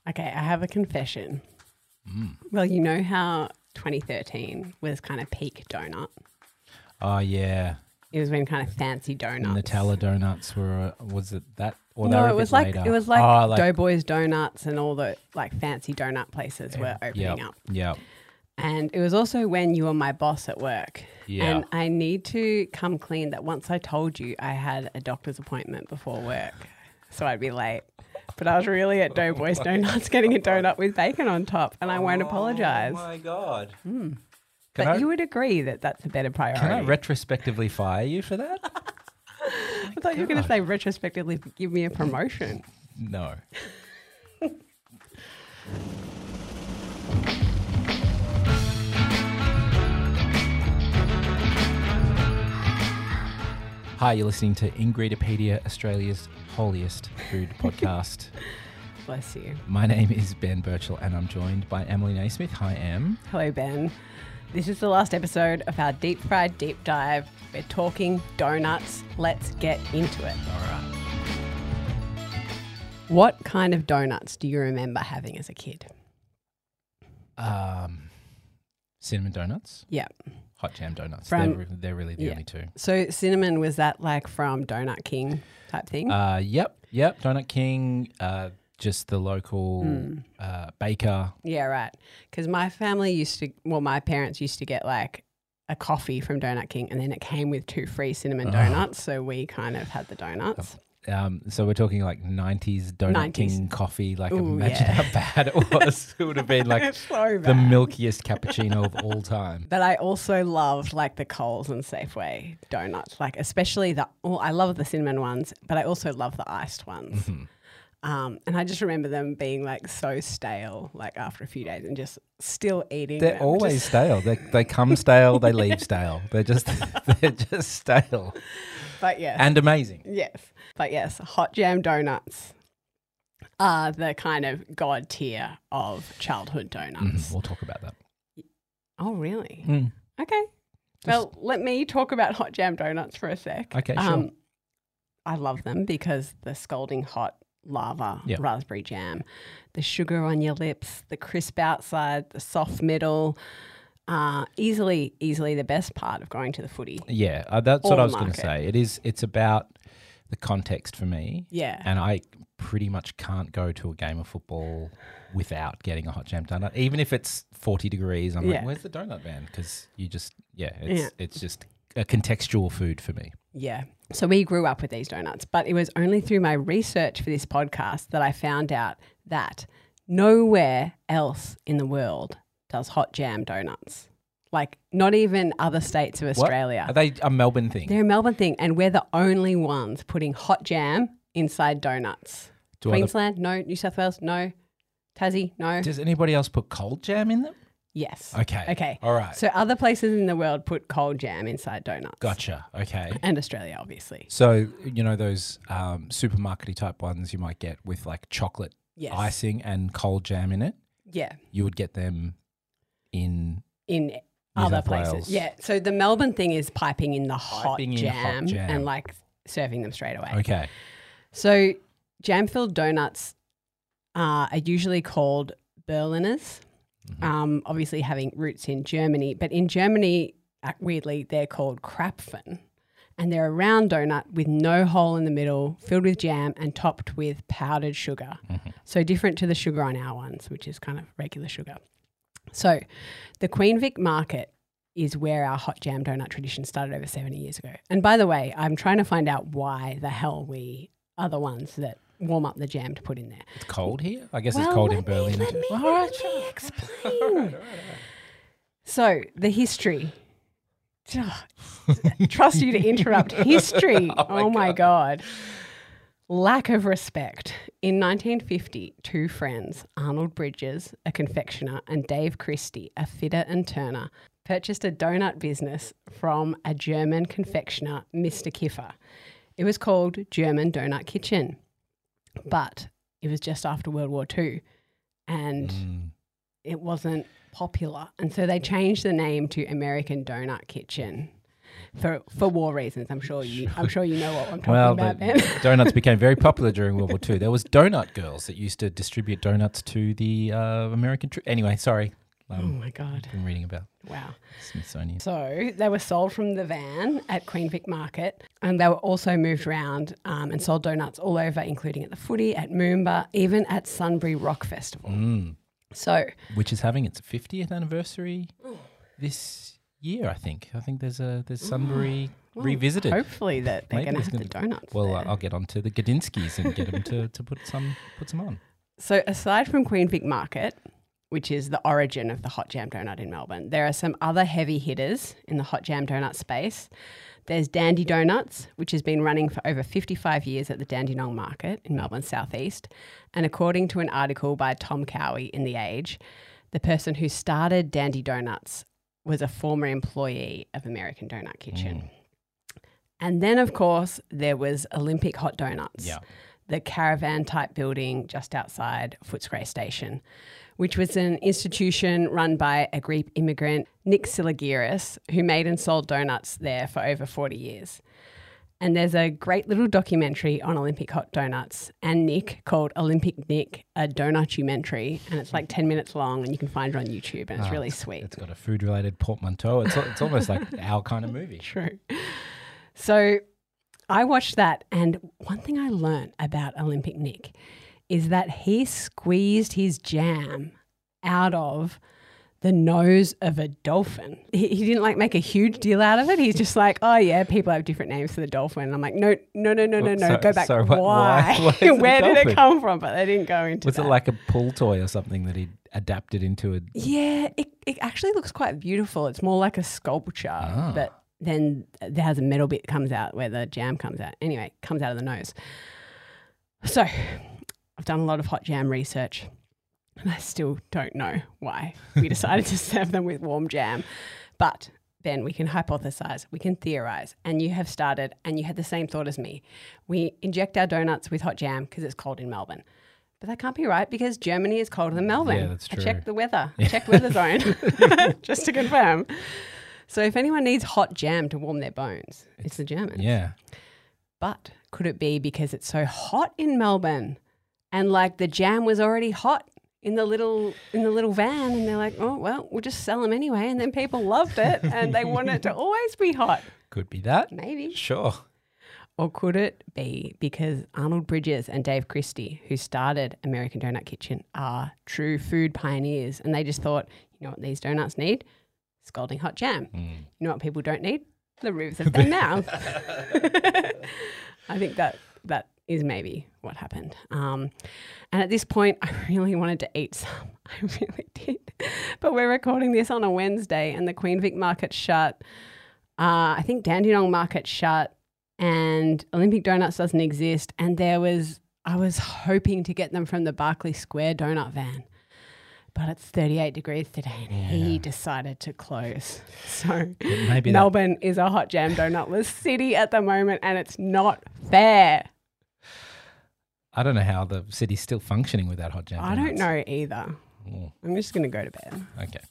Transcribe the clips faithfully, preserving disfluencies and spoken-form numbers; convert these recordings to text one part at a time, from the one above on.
Okay, I have a confession. Mm. Well, you know how twenty thirteen was kind of peak donut? Oh, yeah. It was when kind of fancy donuts. Nutella donuts were, uh, was it that? Or they no, were a it was bit like later? it was like, oh, like Doughboys donuts and all the like fancy donut places were opening yep, up. Yeah. And it was also when you were my boss at work. Yeah. And I need to come clean that once I told you I had a doctor's appointment before work, so I'd be late. But I was really at Doughboys Donuts getting a donut with bacon on top, and I won't apologise. Oh, my God. Mm. Can But I, you would agree that that's a better priority. can I retrospectively fire you for that? I thought you were going to say retrospectively give me a promotion. No. Hi, you're listening to Ingredipedia, Australia's holiest food podcast. Bless you. My name is Ben Birchall and I'm joined by Emily Naismith. Hi, Em. Hello, Ben. This is the last episode of our deep fried deep dive. We're talking donuts. Let's get into it. All right. What kind of donuts do you remember having as a kid? Um, cinnamon donuts, Yeah. hot jam donuts. From- they're, re- they're really the yeah. only two. So cinnamon, was that like from Donut King type thing? Uh, yep, yep. Donut King, uh, just the local Mm. uh, baker. Yeah, right. Because my family used to, well, my parents used to get like a coffee from Donut King, and then it came with two free cinnamon Oh. donuts. So we kind of had the donuts. Um, so we're talking like nineties Donut nineties. King coffee. Like Ooh, imagine yeah. how bad it was. It would have been like It's so the bad. milkiest cappuccino of all time. But I also loved like the Coles and Safeway donuts, like especially the, well, I love the cinnamon ones, but I also love the iced ones. Mhm. Um, and I just remember them being like so stale, like after a few days, and just still eating They're them. always Just- stale. They they come stale. They leave stale. They're just they're just stale but yes. and amazing. Yes. But yes, hot jam donuts are the kind of god tier of childhood donuts. Mhm. We'll talk about that. Oh, really? Mm. Okay. Well, let me talk about hot jam donuts for a sec. Okay, sure. I love them because the scalding hot lava Yep. raspberry jam, the sugar on your lips, the crisp outside, the soft middle, uh, easily, easily the best part of going to the footy. Yeah, uh, that's Or what I was going to market. say. It is. It's about the context for me. Yeah. And I pretty much can't go to a game of football without getting a hot jam donut, even if it's forty degrees. I'm Yeah. like, where's the donut van? Because you just, yeah, it's Yeah. it's just a contextual food for me. Yeah. So we grew up with these donuts, but it was only through my research for this podcast that I found out that nowhere else in the world does hot jam donuts. Like not even other states of What? Australia. Are they a Melbourne thing? They're a Melbourne thing, and we're the only ones putting hot jam inside donuts. Do other- Queensland, no. New South Wales, no. Tassie, no. does anybody else put cold jam in them? Yes. Okay. Okay. All right. So other places in the world put cold jam inside donuts. Gotcha. Okay. And Australia, obviously. So, you know, those um, supermarket type ones you might get with like chocolate Yes. icing and cold jam in it, Yeah. you would get them in In other South places. Wales. Yeah. So the Melbourne thing is piping in the hot, Piping in hot jam, jam. and like serving them straight away. Okay. So jam-filled donuts uh, are usually called Berliners, Mhm. um, obviously having roots in Germany. But in Germany, uh, weirdly, they're called Krapfen. And they're a round donut with no hole in the middle, filled with jam and topped with powdered sugar. Mhm. So different to the sugar on our ones, which is kind of regular sugar. So the Queen Vic market is where our hot jam donut tradition started over seventy years ago. And by the way, I'm trying to find out why the hell we are the ones that warm up the jam to put in there. It's cold here? I guess Well, it's cold in let me- Berlin. let too. me- All let right, me sure. explain. So the history. Trust you to interrupt history. Oh oh my my God. Lack of respect. In nineteen fifty, two friends, Arnold Bridges, a confectioner, and Dave Christie, a fitter and turner, purchased a donut business from a German confectioner, Mister Kiffer. It was called German Donut Kitchen, but it was just after World War Two, and Mm. it wasn't popular. And so they changed the name to American Donut Kitchen. for for war reasons. I'm sure you. I'm sure you know what I'm talking Well, about, the Ben. donuts became very popular during World War Two. There was donut girls that used to distribute donuts to the uh, American troops. Anyway, sorry. Um, Oh my God. I've been reading about Wow. Smithsonian. So they were sold from the van at Queen Vic Market, and they were also moved around um, and sold donuts all over, including at the Footy, at Moomba, even at Sunbury Rock Festival. Mm. So, Which is having its fiftieth anniversary this year, I think. I think there's a there's Sunbury well, revisited. hopefully that they're Maybe going to there's have the gonna- donuts. Well, there. uh, I'll get onto the Gadinskis and get them to, to put some put some on. So aside from Queen Vic Market, which is the origin of the hot jam donut in Melbourne, there are some other heavy hitters in the hot jam donut space. There's Dandy Donuts, which has been running for over fifty-five years at the Dandenong Market in Melbourne's southeast. And according to an article by Tom Cowie in The Age, the person who started Dandy Donuts was a former employee of American Donut Kitchen. Mm. And then, of course, there was Olympic Hot Donuts. Yeah. The caravan-type building just outside Footscray Station, which was an institution run by a Greek immigrant, Nick Siligiris, who made and sold donuts there for over forty years. And there's a great little documentary on Olympic Hot Donuts and Nick called Olympic Nick, a Donutumentary, and it's like ten minutes long and you can find it on YouTube and it's Ah, really it's- sweet. It's got a food-related portmanteau. It's it's almost like our kind of movie. True. So I watched that, and one thing I learned about Olympic Nick is that he squeezed his jam out of the nose of a dolphin. He, he didn't like make a huge deal out of it. He's just like, oh yeah, people have different names for the dolphin. And I'm like, no, no, no, no, no, no. So- Go back. so what- why? why- why is it a Where did it dolphin? come from? But they didn't go into Was that. it like a pull toy or something that he adapted into a? Yeah, it, it actually looks quite beautiful. It's more like a sculpture, Ah. but then there has a metal bit comes out where the jam comes out. Anyway, it comes out of the nose. So I've done a lot of hot jam research and I still don't know why we decided to serve them with warm jam. But Ben, we can hypothesize, we can theorize, and you have started and you had the same thought as me. We inject our donuts with hot jam because it's cold in Melbourne. But that can't be right because Germany is colder than Melbourne. Yeah, that's true. I checked the weather. I checked Weather Zone just to confirm. So if anyone needs hot jam to warm their bones, it's, it's the Germans. Yeah. But could it be because it's so hot in Melbourne and like the jam was already hot in the little in the little van and they're like, oh, well, we'll just sell them anyway. And then people loved it and they wanted it to always be hot. Could be that. Maybe. Sure. Or could it be because Arnold Bridges and Dave Christie, who started American Donut Kitchen, are true food pioneers and they just thought, you know what these donuts need? Scalding hot jam. Mm. You know what people don't need? The roofs of their mouth. I think that that is maybe what happened. Um, and at this point, I really wanted to eat some. I really did. But we're recording this on a Wednesday and the Queen Vic Market shut. Uh, I think Dandenong Market shut and Olympic Donuts doesn't exist. And there was, I was hoping to get them from the Barclay Square donut van. But it's thirty-eight degrees today and Yeah. he decided to close. So Maybe that- Melbourne is a hot jam donutless city at the moment and it's not fair. I don't know how the city's still functioning without hot jam. I don't donuts. know either. Oh, I'm just going to go to bed. okay.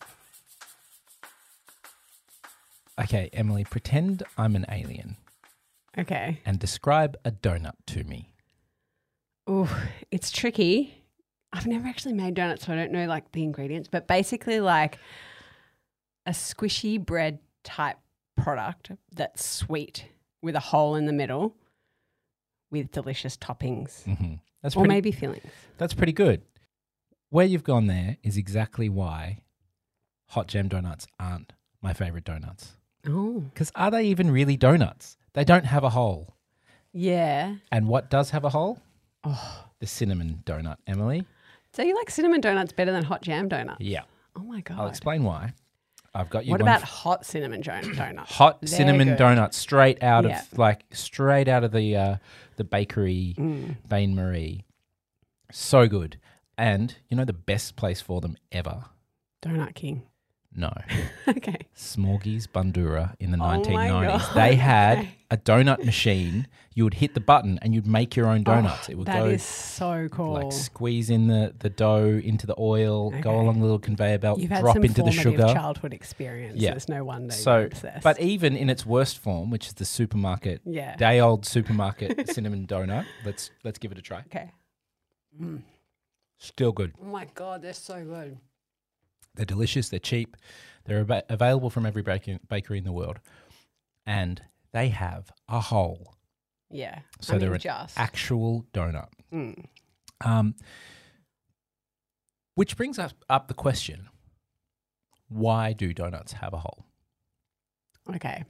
Okay, Emily, pretend I'm an alien Okay. and describe a donut to me. Ooh, it's tricky. I've never actually made donuts, so I don't know like the ingredients, but basically like a squishy bread type product that's sweet with a hole in the middle with delicious toppings Mm-hmm. That's or pretty, maybe fillings. That's pretty good. Where you've gone there is exactly why hot jam donuts aren't my favorite donuts. Oh, Because are they even really donuts? They don't have a hole. yeah. And what does have a hole? Oh, The cinnamon donut, Emily. so you like cinnamon donuts better than hot jam donuts? Yeah. Oh my God. I'll explain why. I've got you What one about f- hot cinnamon jo- donuts? hot They're cinnamon good. donut straight out Yeah. of like straight out of the uh, the bakery Mm. Bain Marie. So good. And you know the best place for them ever? Donut King. No. Okay. Smorgies Bandura in the Oh my nineteen nineties. God, They had okay. a donut machine. You would hit the button and you'd make your own donuts. Oh, it would that go is so cool. like squeeze in the, the dough into the oil, go Okay. along the little conveyor belt, You've had drop some into the formative sugar. childhood experience. Yeah. There's no wonder So, you're obsessed. but even in its worst form, which is the supermarket, yeah. day old supermarket cinnamon donut, let's let's give it a try. Okay. Mm. Still good. Oh my God, they're so good. They're delicious. They're cheap. They're ava- available from every bakery, bakery in the world, and they have a hole. Yeah. So I they're mean, an just. actual donut. Mm. Um, which brings us up the question: why do donuts have a hole? Okay.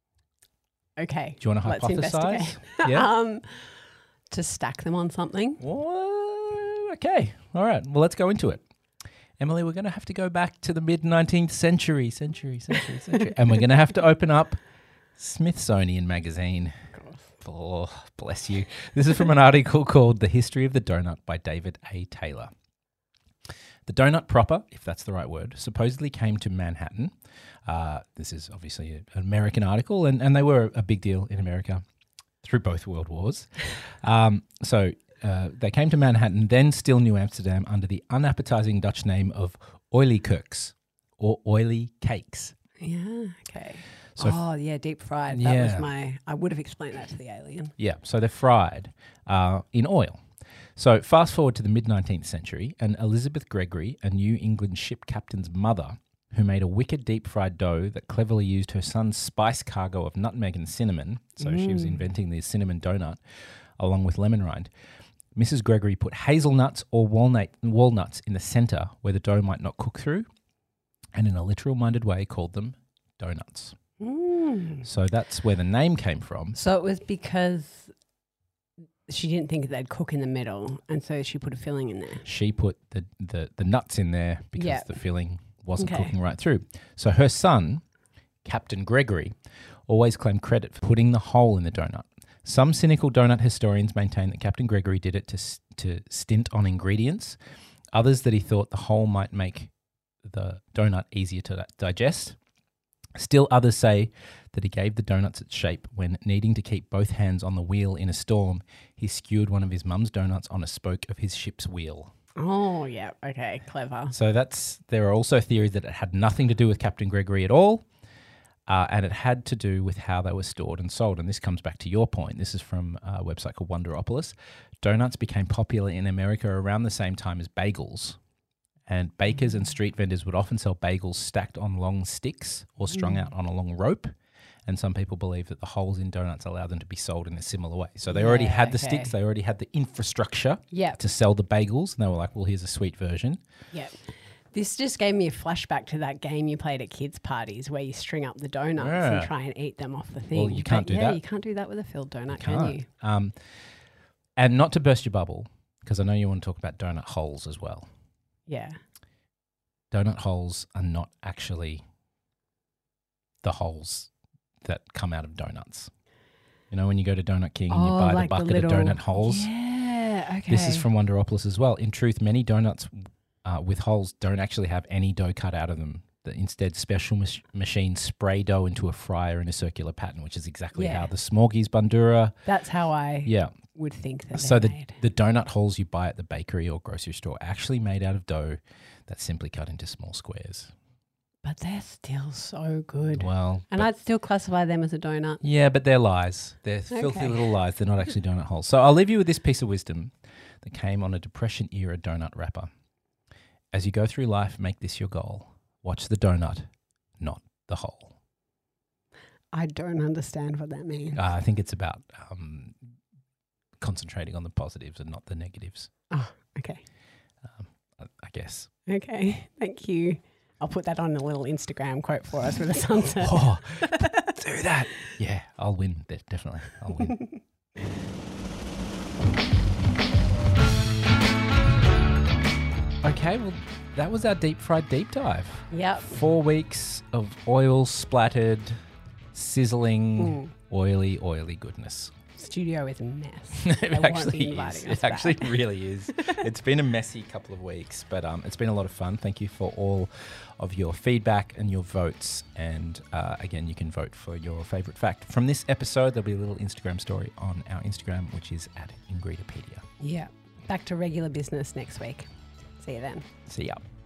Okay. Do you want to Let's hypothesize? investigate. Yeah. um, to stack them on something. Well, okay. All right. Well, let's go into it. Emily, we're going to have to go back to the mid nineteenth century, century, century, century. And we're going to have to open up Smithsonian Magazine. Oh, bless you. This is from an article called The History of the Donut by David A. Taylor. The donut proper, if that's the right word, supposedly came to Manhattan. Uh, this is obviously a, an American article, and, and they were a big deal in America through both world wars. Um, so uh, they came to Manhattan, then still New Amsterdam, under the unappetizing Dutch name of oiliekoeks, or oily cakes. Yeah. Okay. So f- oh, yeah, deep fried. That Yeah. was my. I would have explained that to the alien. Yeah, so they're fried uh, in oil. So fast forward to the mid nineteenth century, and Elizabeth Gregory, a New England ship captain's mother, who made a wicked deep-fried dough that cleverly used her son's spice cargo of nutmeg and cinnamon, so she was Mm. inventing the cinnamon donut, along with lemon rind. Missus Gregory put hazelnuts or walnut, walnuts in the centre where the dough might not cook through, and in a literal-minded way called them donuts. Mm. So that's where the name came from. So it was because she didn't think they'd cook in the middle, and so she put a filling in there. She put the, the, the nuts in there because Yeah. the filling wasn't Okay. cooking right through. So her son, Captain Gregory, always claimed credit for putting the hole in the donut. Some cynical donut historians maintain that Captain Gregory did it to, s- to stint on ingredients, others that he thought the hole might make the donut easier to digest. Still others say that he gave the donuts its shape when, needing to keep both hands on the wheel in a storm, he skewered one of his mum's donuts on a spoke of his ship's wheel. Oh, yeah. Okay. Clever. So that's there are also theories that it had nothing to do with Captain Gregory at all, uh, and it had to do with how they were stored and sold. And this comes back to your point. This is from a website called Wonderopolis. Donuts became popular in America around the same time as bagels. And bakers and street vendors would often sell bagels stacked on long sticks or strung Mm. out on a long rope. And some people believe that the holes in donuts allow them to be sold in a similar way. So they already Yeah, had the okay. sticks, they already had the infrastructure Yeah. to sell the bagels. And they were like, well, here's a sweet version. Yeah. This just gave me a flashback to that game you played at kids' parties where you string up the donuts Yeah. and try and eat them off the thing. you can't But do yeah, that. you can't do that with a filled donut, can Can't. you? Um, and not to burst your bubble, because I know you want to talk about donut holes as well. Yeah. Donut holes are not actually the holes that come out of donuts. You know, when you go to Donut King and you Oh, buy like the the bucket little- of donut holes. Yeah. Okay. This is from Wonderopolis as well. In truth, many donuts uh, with holes don't actually have any dough cut out of them. The, instead, special mach- machines spray dough into a fryer in a circular pattern, which is exactly Yeah. how the Smorgies Bandura. That's how I Yeah. would think that So they're the, made. the donut holes you buy at the bakery or grocery store are actually made out of dough that's simply cut into small squares. But they're still so good. Well, And but- I'd still classify them as a donut. yeah, but they're lies. They're filthy Okay. little lies. They're not actually donut holes. So I'll leave you with this piece of wisdom that came on a Depression era donut wrapper. As you go through life, make this your goal. Watch the donut, not the hole. I don't understand what that means. Uh, I think it's about um, concentrating on the positives and not the negatives, Oh, okay. um, I, I guess. Okay. Thank you. I'll put that on a little Instagram quote for us with a sunset. Oh, do that. Yeah, I'll win. De- Definitely. I'll win. Okay, well, that was our deep fried deep dive. Yep. Four weeks of oil splattered, sizzling, Mm. oily, oily goodness. studio is a mess. it They won't actually be is. inviting It us actually back. really is. It's been a messy couple of weeks, but um, it's been a lot of fun. Thank you for all of your feedback and your votes. And uh, again, you can vote for your favourite fact. From this episode, there'll be a little Instagram story on our Instagram, which is at Ingridopedia. Yeah. Back to regular business next week. See you then. See ya.